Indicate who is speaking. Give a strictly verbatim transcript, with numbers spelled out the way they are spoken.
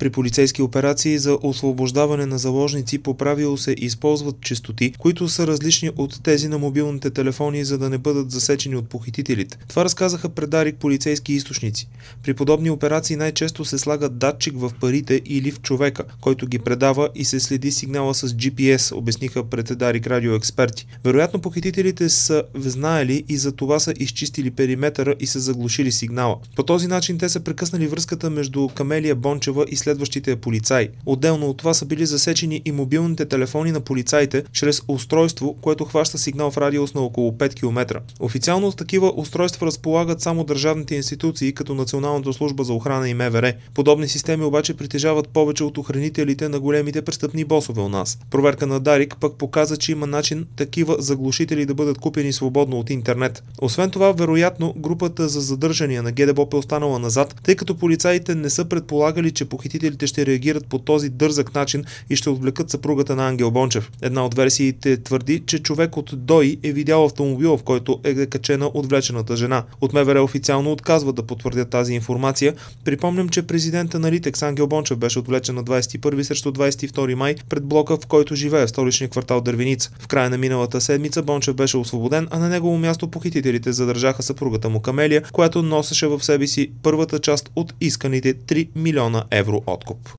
Speaker 1: При полицейски операции за освобождаване на заложници по правило се използват честоти, които са различни от тези на мобилните телефони, за да не бъдат засечени от похитителите. Това разказаха пред Дарик полицейски източници. При подобни операции най-често се слага датчик в парите или в човека, който ги предава и се следи сигнала с Джи Пи Ес, обясниха пред Дарик радио експерти. Вероятно похитителите са знаели и за това са изчистили периметъра и са заглушили сигнала. По този начин те са прекъснали връзката между Камелия Бончева и следващите полицаи. Отделно от това са били засечени и мобилните телефони на полицаите чрез устройство, което хваща сигнал в радиус на около пет километра. Официално с такива устройства разполагат само държавните институции, като Националната служба за охрана и Ем Ве Ер. Подобни системи обаче притежават повече от охранителите на големите престъпни босове у нас. Проверка на Дарик пък показа, че има начин такива заглушители да бъдат купени свободно от интернет. Освен това, вероятно, групата за задържания на Ге Де Бо Пе е останала назад, тъй като полицаите не са предполагали, че похитителите ще реагират по този дързък начин и ще отвлекат съпругата на Ангел Бончев. Една от версиите твърди, че човек от ДОИ е видял автомобила, в който е качена отвлечената жена. От Ем Ве Ер официално отказва да потвърдят тази информация. Припомням, че президента на Литекс Ангел Бончев беше отвлечен на двадесет и първи срещу двадесет и втори май пред блока, в който живее в столичния квартал Дървеница. В края на миналата седмица Бончев беше освободен, а на негово място похитителите задържаха съпругата му Камелия, която носеше в себе си първата част от исканите три милиона евро откуп.